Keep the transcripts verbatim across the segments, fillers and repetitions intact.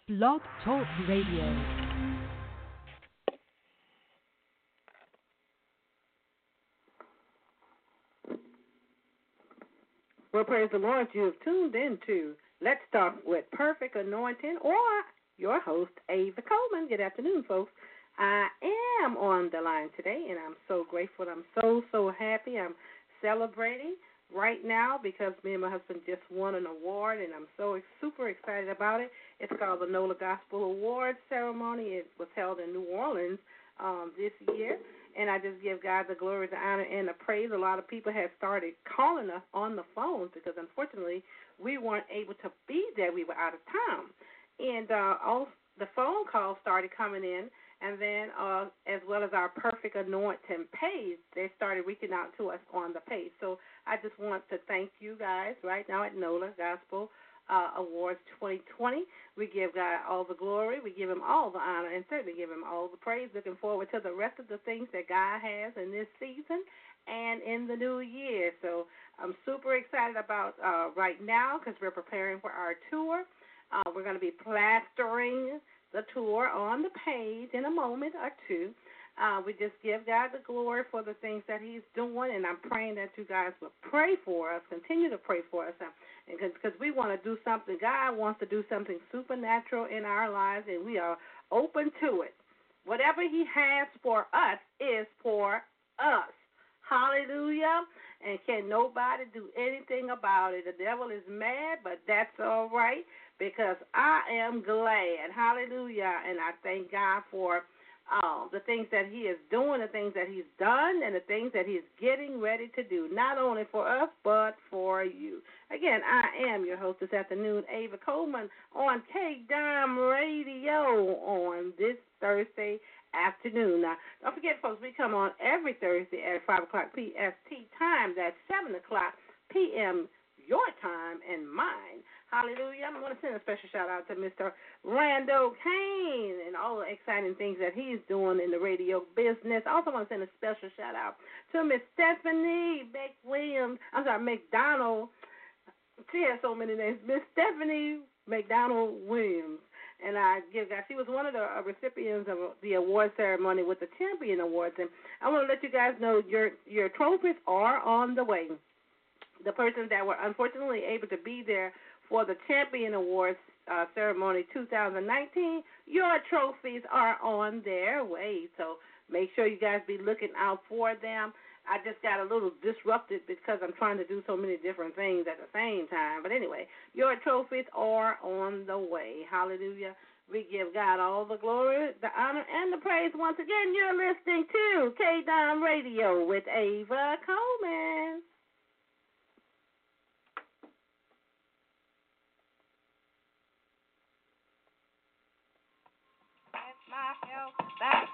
Blog Talk Radio. Well, praise the Lord, you have tuned into Let's Talk with Perfect Anointing, or your host, Ava Coleman. Good afternoon, folks. I am on the line today, and I'm so grateful. I'm so, so happy. I'm celebrating right now because me and my husband just won an award, and I'm so super excited about it. It's called the NOLA Gospel Awards Ceremony. It was held in New Orleans um, this year, and I just give God the glory, the honor, and the praise. A lot of people have started calling us on the phone because, unfortunately, we weren't able to be there. We were out of town. And uh, all the phone calls started coming in, and then uh, as well as our Perfect Anointing page, they started reaching out to us on the page. So I just want to thank you guys right now at NOLA Gospel uh, Awards twenty twenty. We give God all the glory. We give him all the honor, and certainly give him all the praise. Looking forward to the rest of the things that God has in this season and in the new year. So I'm super excited about uh, right now because we're preparing for our tour. Uh, we're going to be plastering the tour on the page in a moment or two. Uh, we just give God the glory for the things that he's doing, and I'm praying that you guys will pray for us, continue to pray for us, because we want to do something. God wants to do something supernatural in our lives, and we are open to it. Whatever he has for us is for us. Hallelujah. And can nobody do anything about it. The devil is mad, but that's all right because I am glad. Hallelujah. And I thank God for uh, the things that he is doing, the things that he's done, and the things that he's getting ready to do, not only for us, but for you. Again, I am your host this afternoon, Ava Coleman, on K-Dime Radio on this Thursday afternoon. Now, don't forget, folks, we come on every Thursday at five o'clock P S T time. That's seven o'clock P M your time and mine. Hallelujah. I'm going to send a special shout-out to Mister Rando Kane and all the exciting things that he's doing in the radio business. I also want to send a special shout-out to Miss Stephanie McWilliams. I'm sorry, McDonald. She has so many names. Miss Stephanie McDonald Williams. And I give God, she was one of the uh, recipients of the award ceremony with the Champion Awards. And I want to let you guys know your your trophies are on the way. The persons that were unfortunately able to be there for the Champion Awards uh, ceremony two thousand nineteen, your trophies are on their way. So make sure you guys be looking out for them. I just got a little disrupted because I'm trying to do so many different things at the same time. But anyway, your trophies are on the way. Hallelujah. We give God all the glory, the honor, and the praise. Once again, you're listening to K-Dime Radio with Ava Coleman. My help back.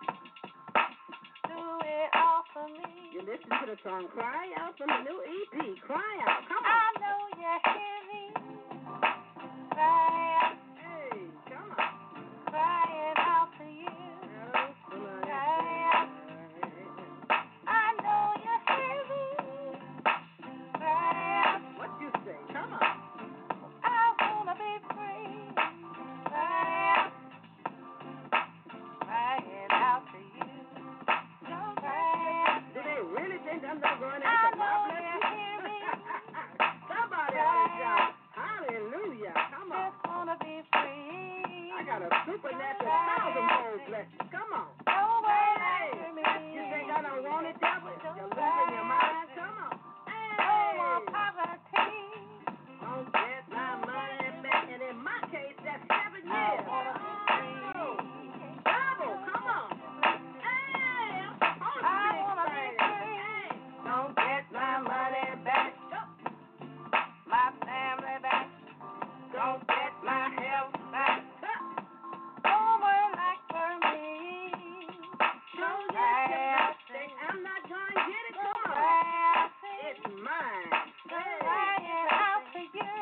Do it all for me. You listen to the song Cry Out from the new E P. Cry Out. Come on. I know you hear me. Cry out. Hey, come on. Crying out to you. Cry out. I know you hear me. Cry out. What you say? Come on. I wanna be free. Cry out. Crying out to you. Cry out. Do they really think I'm not going I after know my you hear me. Somebody ought to shout. Hallelujah. Come on. Just wanna be free. I got a supernatural thousand-fold blessing. Come on. No way Hey, after me. you think I don't want it, devil? You're losing your mind. Come on. No more Hey. poverty. Don't get my money back. And in my case, that's seven years. I wanna be free. Oh, double. Come on. Hey, I'm supposed to I be wanna be excited. free. Hey, don't get my money back. My family back. Don't get my health back. No more lack for me. So you cannot say I'm not going to get it. Come on. Cry out. It's mine. Hey. Crying out to you.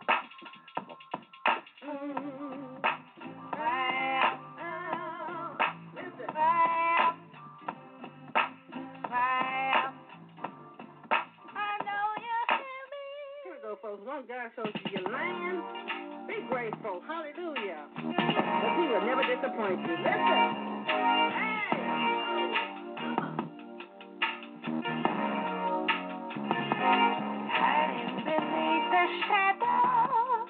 Mm. Cry out. Oh, listen. Cry out. Cry out. I know you hear me. Here we go, folks. One God shows you your land. Be grateful. Hallelujah. Because he will never disappoint you. Listen. Hey. Hiding beneath the shadows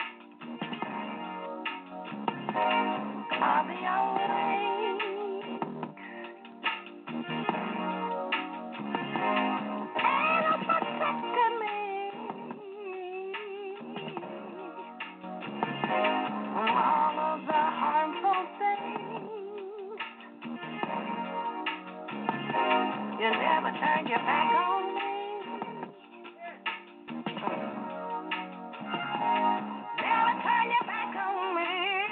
of your wings, and I'm protecting me from all of the harmful things. You never turn your back on me. Never turn your back on me.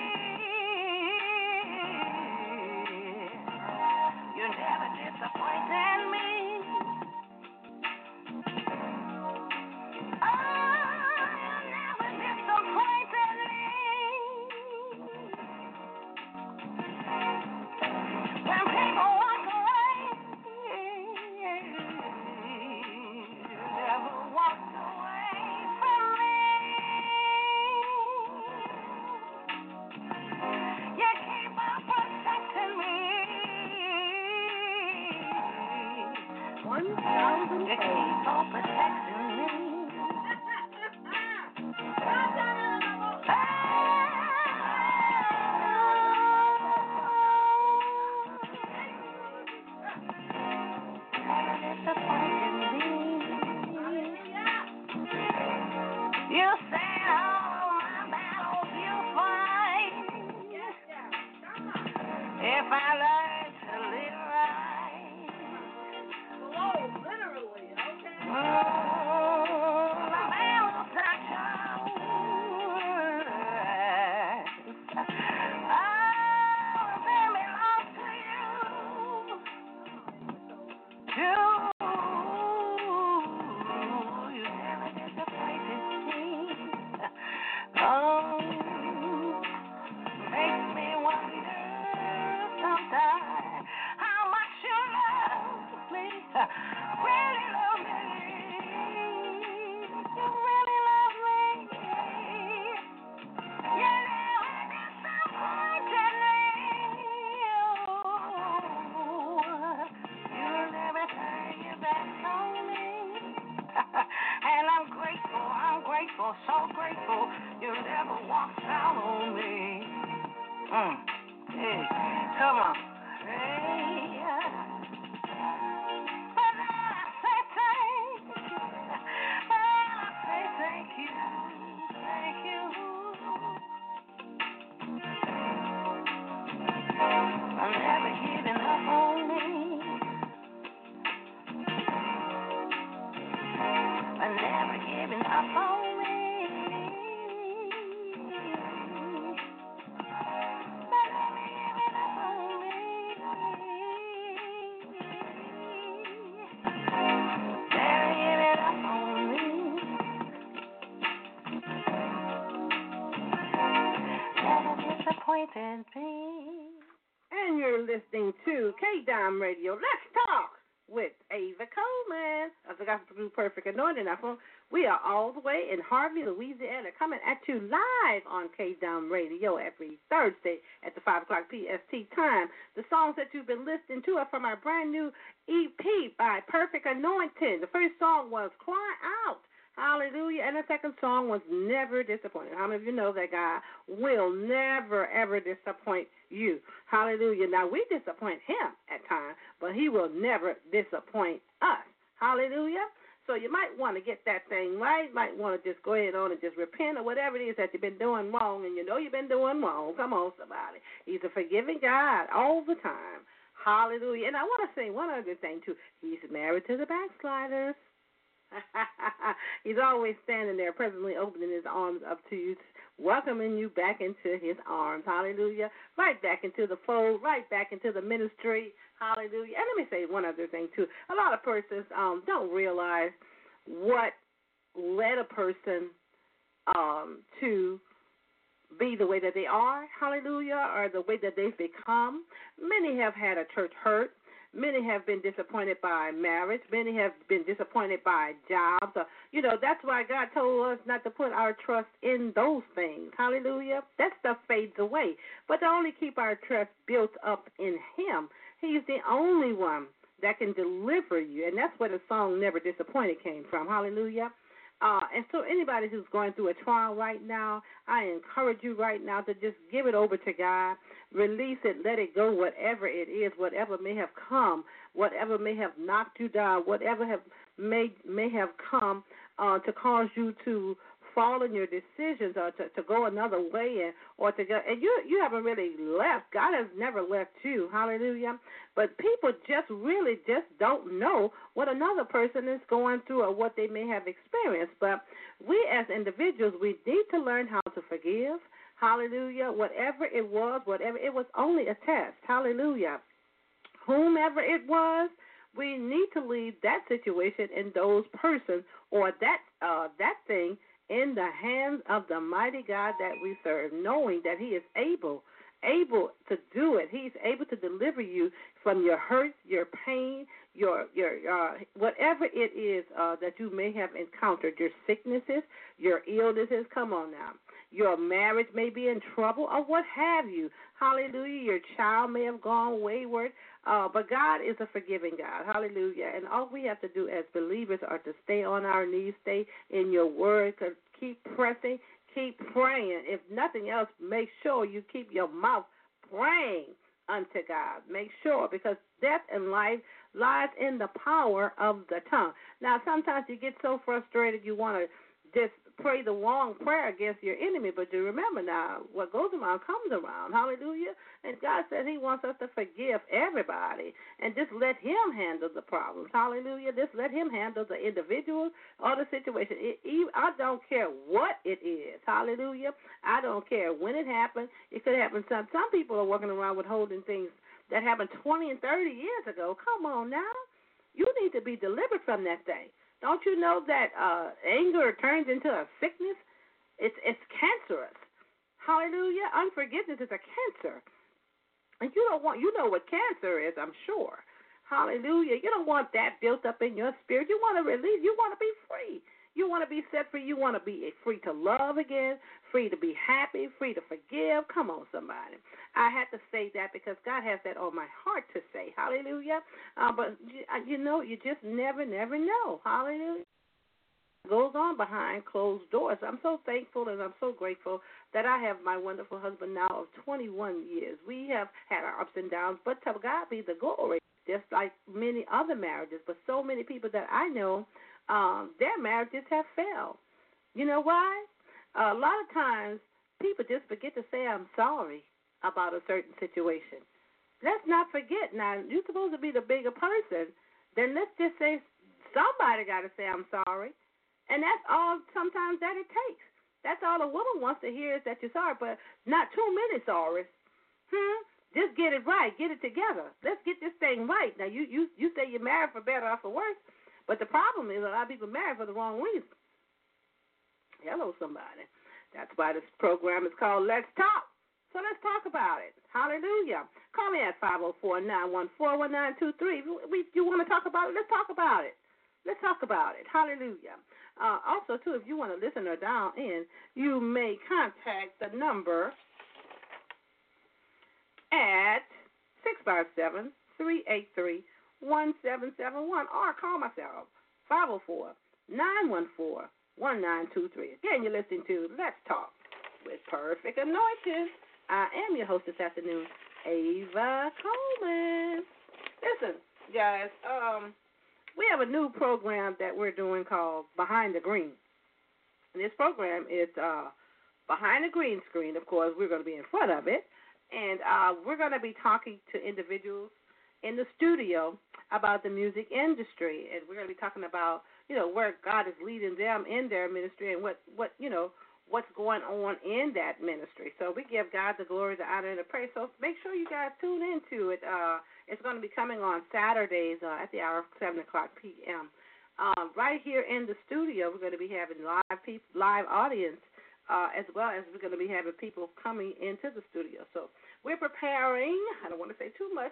You never disappointed me. Oh, you never disappointed me. When people walk away, you never walked away from me. You keep on protecting me. One thousand. You keep on protecting me. Never disappointed me. You say all my battles you fight. If I learn to live right. Whoa, literally, okay. Oh, my battles are yours. Oh, they belong to you. You, you never disappointed me. Oh, makes me wonder sometimes how much you love me, really love me. You really love me. You never disappointed me. You never turn your back on me. And I'm grateful, I'm grateful, so grateful. You never walked out on me. Mm. Hey, come on. Hey, but I say thank you. But I say thank you, thank you. I'm never giving up on me. I'm never giving up on me. But never giving up on me. Never giving up on me. Never disappointed me. And you're listening to K-Dime Radio. Let's talk with Ava Coleman of the Gospel Group Perfect Anointing. Now, we are all the way in Harvey, Louisiana, coming at you live on K-Dime Radio every Thursday at the five o'clock P S T time. The songs that you've been listening to are from our brand new E P by Perfect Anointing. The first song was Cry Out. Hallelujah. And the second song was Never Disappointed. How many of you know that God will never, ever disappoint you? Hallelujah. Now, we disappoint him at times, but he will never disappoint us. Hallelujah. So you might want to get that thing right. You might want to just go ahead on and just repent or whatever it is that you've been doing wrong, and you know you've been doing wrong. Come on, somebody. He's a forgiving God all the time. Hallelujah. And I want to say one other thing, too. He's married to the backsliders. He's always standing there, presently opening his arms up to you, welcoming you back into his arms. Hallelujah. Right back into the fold, right back into the ministry. Hallelujah. And let me say one other thing, too. A lot of persons um, don't realize what led a person um, to be the way that they are, hallelujah, or the way that they've become. Many have had a church hurt. Many have been disappointed by marriage. Many have been disappointed by jobs. Or, you know, that's why God told us not to put our trust in those things. Hallelujah. That stuff fades away. But to only keep our trust built up in Him. He's the only one that can deliver you. And that's where the song Never Disappointed came from. Hallelujah. Uh, and so anybody who's going through a trial right now, I encourage you right now to just give it over to God. Release it, let it go, whatever it is, whatever may have come, whatever may have knocked you down, whatever have may may have come uh, to cause you to fall in your decisions or to, to go another way and or to go and you you haven't really left. God has never left you. Hallelujah. But people just really just don't know what another person is going through or what they may have experienced. But we as individuals, we need to learn how to forgive. Hallelujah. Whatever it was, whatever it was only a test. Hallelujah. Whomever it was, we need to leave that situation and those persons or that uh, that thing in the hands of the mighty God that we serve, knowing that He is able, able to do it. He's able to deliver you from your hurt, your pain, your your uh, whatever it is uh, that you may have encountered, your sicknesses, your illnesses. Come on now. Your marriage may be in trouble or what have you. Hallelujah. Your child may have gone wayward. Uh, but God is a forgiving God. Hallelujah. And all we have to do as believers are to stay on our knees, stay in your word, keep pressing, keep praying. If nothing else, make sure you keep your mouth praying unto God. Make sure, because death and life lies in the power of the tongue. Now, sometimes you get so frustrated you want to just pray the wrong prayer against your enemy, but you remember now, what goes around comes around. Hallelujah. And God said He wants us to forgive everybody and just let Him handle the problems. Hallelujah. Just let Him handle the individual or the situation. It, it, I don't care what it is. Hallelujah. I don't care when it happened. It could happen. Some, some people are walking around with holding things that happened twenty and thirty years ago. Come on now. You need to be delivered from that thing. Don't you know that uh, anger turns into a sickness? It's it's cancerous. Hallelujah. Unforgiveness is a cancer. And you don't want, you know what cancer is, I'm sure. Hallelujah. You don't want that built up in your spirit. You want to release. You want to be free. You want to be set free. You want to be free to love again, free to be happy, free to forgive. Come on, somebody. I had to say that because God has that on my heart to say. Hallelujah. Uh, but, you know, you just never, never know. Hallelujah. It goes on behind closed doors. I'm so thankful and I'm so grateful that I have my wonderful husband now of twenty-one years. We have had our ups and downs, but to God be the glory, just like many other marriages. But so many people that I know, Um, their marriages have failed. You know why? Uh, a lot of times people just forget to say I'm sorry about a certain situation. Let's not forget. Now, you're supposed to be the bigger person. Then let's just say somebody got to say I'm sorry. And that's all sometimes that it takes. That's all a woman wants to hear is that you're sorry, but not too many sorries. Hmm? Just get it right. Get it together. Let's get this thing right. Now, you, you, you say you're married for better or for worse. But the problem is a lot of people marry for the wrong reason. Hello, somebody. That's why this program is called Let's Talk. So let's talk about it. Hallelujah. Call me at five oh four, nine one four, one nine two three. We, you want to talk about it? Let's talk about it. Let's talk about it. Hallelujah. Uh, also, too, if you want to listen or dial in, you may contact the number at six five seven, three eight three, one seven seven one or call myself five oh four, nine one four, one nine two three. Again, you're listening to Let's Talk with Perfect Anointing. I am your host this afternoon, Ava Coleman. Listen, guys, um, we have a new program that we're doing called Behind the Green. And this program is uh, behind the green screen. Of course, we're going to be in front of it. And uh, we're going to be talking to individuals in the studio about the music industry. And we're going to be talking about, you know, where God is leading them in their ministry and what, what you know, what's going on in that ministry. So we give God the glory, the honor, and the praise. So make sure you guys tune into it. Uh, it's going to be coming on Saturdays uh, at the hour of seven o'clock p.m. Um, right here in the studio, we're going to be having live pe- live audience uh, as well as we're going to be having people coming into the studio. So we're preparing, I don't want to say too much,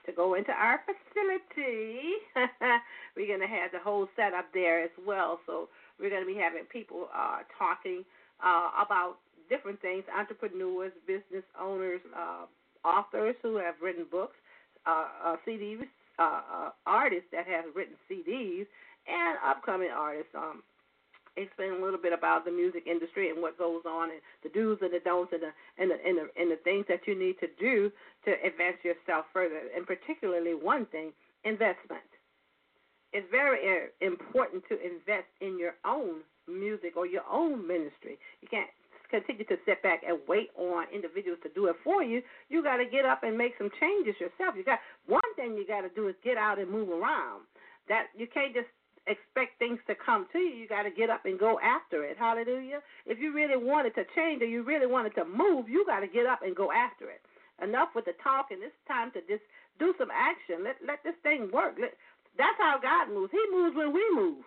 to go into our facility. We're going to have the whole setup there as well. So we're going to be having people uh, talking uh, about different things, entrepreneurs, business owners, uh, authors who have written books, uh, uh, C Ds, uh, uh, artists that have written C Ds, and upcoming artists. Um, explain a little bit about the music industry and what goes on, and the do's and the don'ts, and the and the and the, and the things that you need to do to advance yourself further. And particularly one thing, investment. It's very important to invest in your own music or your own ministry. You can't continue to sit back and wait on individuals to do it for you. You got to get up and make some changes yourself. You got one thing you got to do is get out and move around. That you can't just expect things to come to you. You got to get up and go after it. Hallelujah. If you really wanted to change or you really wanted to move, you got to get up and go after it. Enough with the talk, and it's time to just do some action. Let let this thing work. Let, that's how God moves. He moves when we move.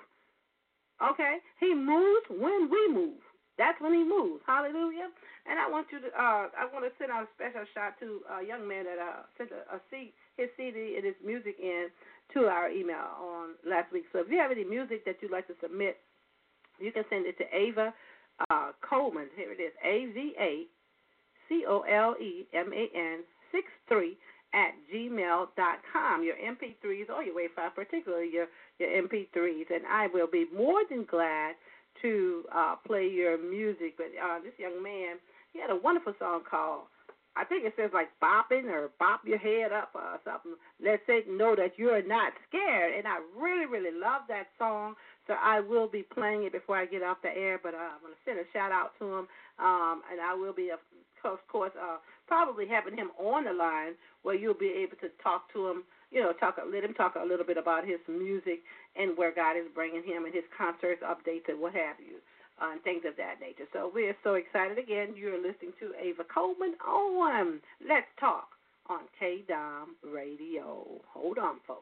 Okay? He moves when we move. That's when he moves. Hallelujah. And I want you to, uh, I want to send out a special shout to a young man that uh, sent a, a C, his C D and his music in to our email on last week. So if you have any music that you'd like to submit, you can send it to Ava uh, Coleman. Here it is, A V A C O L E M A N six three at gmail dot com. Your M P threes or your WAV files, particularly your, your M P threes. And I will be more than glad to uh, play your music. But uh, this young man, he had a wonderful song called, I think it says like bopping or bop your head up or something. Let Satan know that you're not scared. And I really, really love that song. So I will be playing it before I get off the air. But uh, I'm going to send a shout out to him. Um, and I will be, of course, uh, probably having him on the line where you'll be able to talk to him. You know, talk let him talk a little bit about his music and where God is bringing him and his concerts, updates, and what have you, uh, and things of that nature. So we're so excited. Again, you're listening to Ava Coleman on Let's Talk on K D O M Radio. Hold on, folks.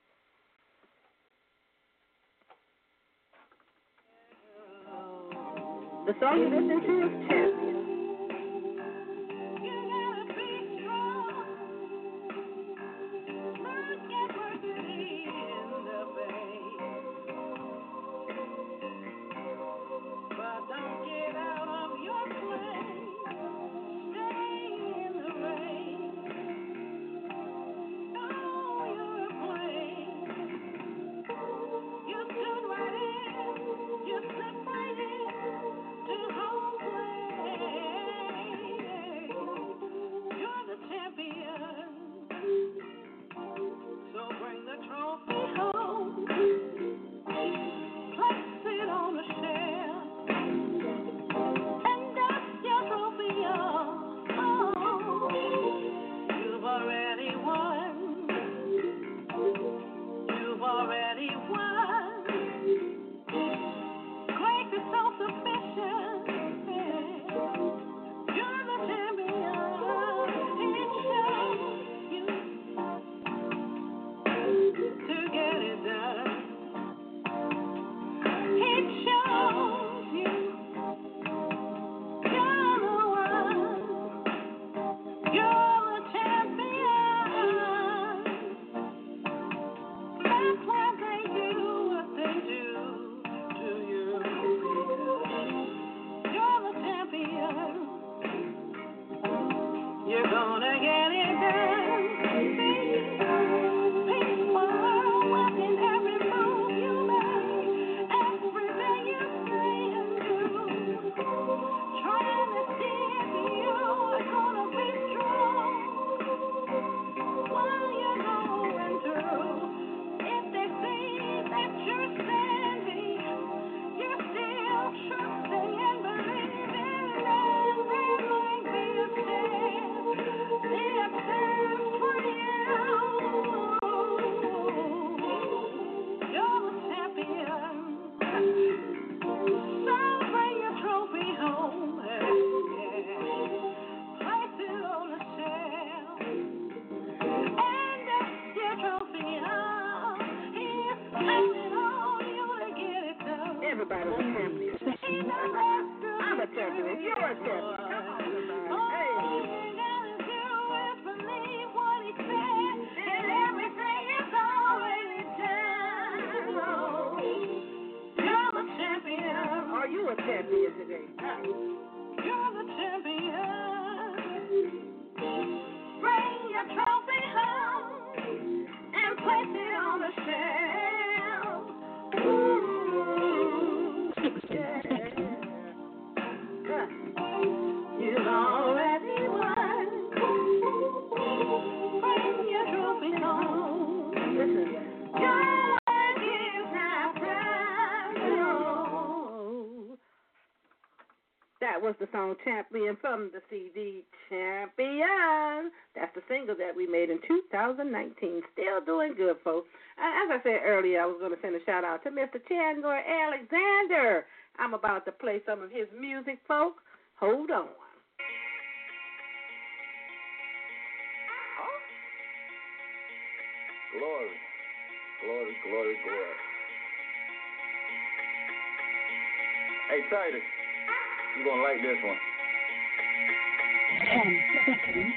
The song you're listening to is Champion. the song Champion from the C D Champion. That's the single that we made in two thousand nineteen. Still doing good, folks. As I said earlier, I was going to send a shout out to Mister Chandler Alexander. I'm about to play some of his music, folks. Hold on. Glory, glory, glory, glory. Hey, Titus, you gonna like this one. Ten seconds.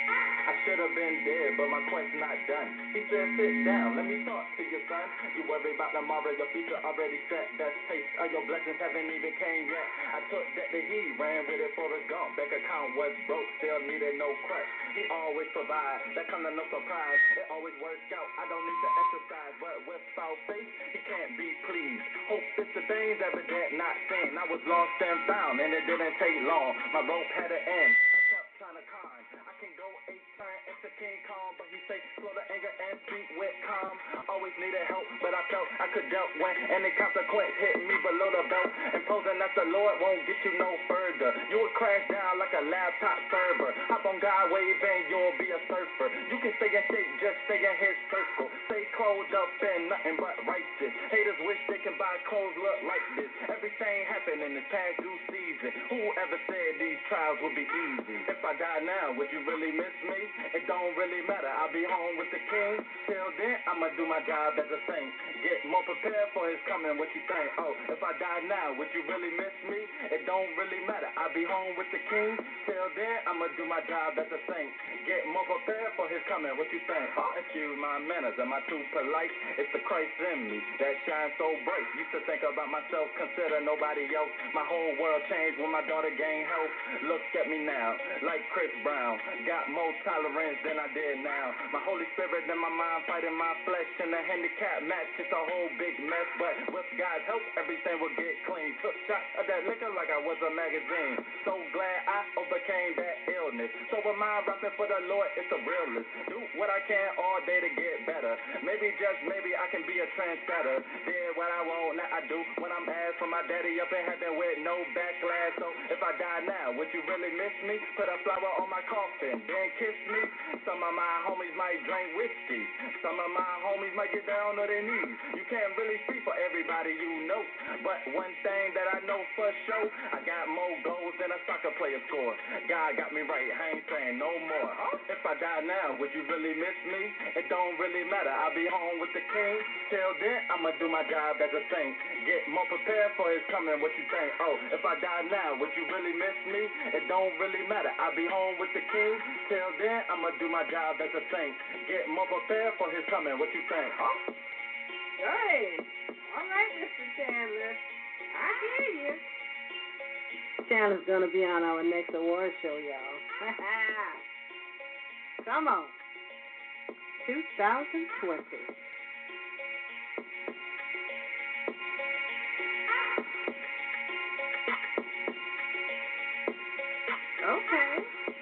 I should have been dead, but my quest not done. He said, sit down, let me talk to you, son. You worry about tomorrow, your future already set. That taste of your blessings haven't even came yet. I took that to he ran with it for a gum. Bank account was broke, still needed no crush. He always provide, that come to no surprise. It always works out, I don't need to exercise. But without faith, he can't be pleased. Hope is the things evident, not seen. I was lost and found, and it didn't take long. My rope had an end. I kept trying to con. I can go eight turn into King Kong, but he say slow the anger and speak with calm. Always needed help, but I felt I could dealt when any consequence hit me below the belt. Imposing that the Lord won't get you no further. You will crash down like a laptop server. Hop on God wave and you'll be a surfer. You can stay in shape, just stay in his circle. Stay clothed up in nothing but righteous. Haters wish they can buy clothes look like this. Everything happened in this past due season. Whoever said these trials would be easy? If I die now, would you really miss me? It don't really matter, I'll be home with the king. Till then, I'ma do my job as a saint. Get more prepared for his coming, what you think? Oh, if I die now, would you really miss me? It don't really matter, I'll be home with the king. Till then, I'ma do my job as a saint. Get more prepared for his coming, what you think? Oh, excuse my manners, am I too polite? It's the Christ in me that shines so bright. Used to think about myself, consider nobody else. My whole world changed when my daughter gained health. Look at me now, like Chris Brown. Got more tolerance than I did now. My Holy Spirit and my mind fighting my flesh. And the handicap match, it's a whole big mess. But with God's help, everything will get clean. Took shots of that liquor like I was a magazine. So glad I overcame that illness. So with my rapping for the Lord, it's a realist. Do what I can all day to get better. Maybe just maybe I can be a trendsetter. Did what I want, now I do. When I'm asked from my daddy up in heaven with no backlash. So if I die now, would you really miss me? Put a flower on my coffin, then kiss me. Some of my homies might drink whiskey. Some of my homies might get down on their knees. You can't really speak for everybody you know. But one thing that I know for sure, I got more goals than a soccer player score. God got me right, I ain't saying no more. If I die now, would you really miss me? It don't really matter, I'll be home with the king. Till then, I'ma do my job as a saint. Get more prepared for his coming, what you think? Oh, if I die now, would you really miss me? It don't really matter, I'll be home with the king. Till then, I'ma do my job as a saint. Get more prepared for his coming, what you think? Oh. Hey, all right, Mister Chandler. I hear you. Chandler's going to be on our next award show, y'all. Come on. twenty twenty. Okay.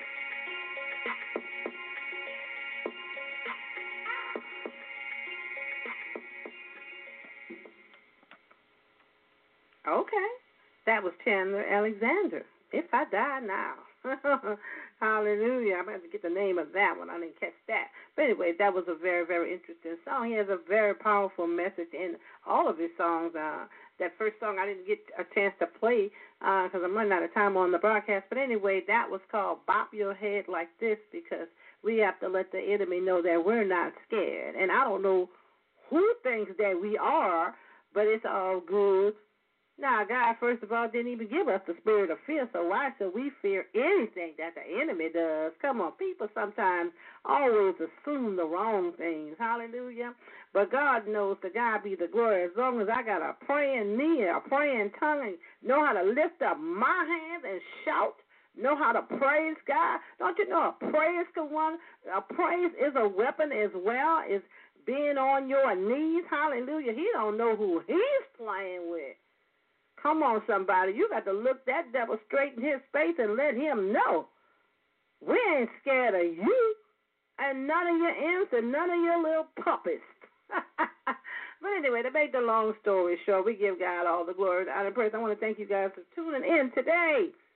Okay. That was Chandler Alexander. If I Die Now. Hallelujah. I'm going to have to get the name of that one. I didn't catch that. But anyway, that was a very, very interesting song. He has a very powerful message in all of his songs. Uh, that first song I didn't get a chance to play because uh, I'm running out of time on the broadcast. But anyway, that was called Bop Your Head Like This, because we have to let the enemy know that we're not scared. And I don't know who thinks that we are, but it's all good. Now, God, first of all, didn't even give us the spirit of fear, so why should we fear anything that the enemy does? Come on, people sometimes always assume the wrong things. Hallelujah. But God knows, to God be the glory. As long as I got a praying knee, a praying tongue, and know how to lift up my hands and shout, know how to praise God. Don't you know a praise can one? A praise is a weapon as well. Is being on your knees. Hallelujah. He don't know who he's playing with. Come on, somebody. You got to look that devil straight in his face and let him know we ain't scared of you and none of your imps and none of your little puppets. But anyway, to make the long story short, we give God all the glory and praise. I want to thank you guys for tuning in today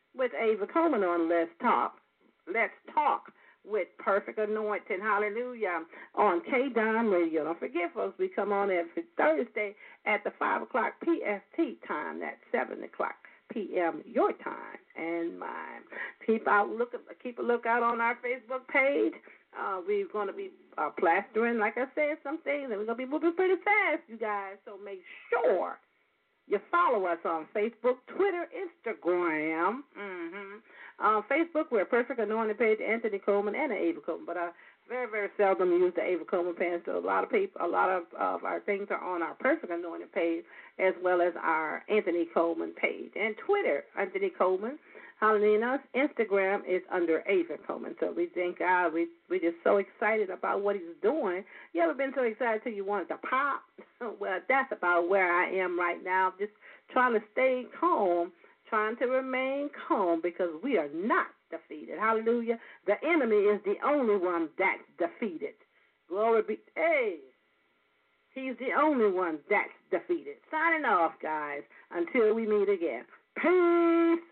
with Ava Coleman on Let's Talk. Let's Talk with Perfect Anointing. Hallelujah. On K D O M Radio. Don't forget, folks, we come on every Thursday at the five o'clock P S T time. That's seven o'clock P M your time and mine. Keep out look keep a lookout on our Facebook page. Uh, we're going to be uh, plastering, like I said, some things, and we're going to be moving pretty fast, you guys. So make sure you follow us on Facebook, Twitter, Instagram. Mm-hmm. On Facebook, we're Perfect Anointing page, Anthony Coleman and Ava Coleman, but I very, very seldom use the Ava Coleman page. So a lot of people, a lot of, of our things are on our Perfect Anointing page as well as our Anthony Coleman page. And Twitter, Anthony Coleman. Hallelujah. Instagram is under Ava Coleman. So we thank God. We, we're just so excited about what he's doing. You ever been so excited till you wanted to pop? Well, that's about where I am right now. Just trying to stay calm, trying to remain calm because we are not defeated. Hallelujah. The enemy is the only one that's defeated. Glory be. Hey, he's the only one that's defeated. Signing off, guys, until we meet again. Peace.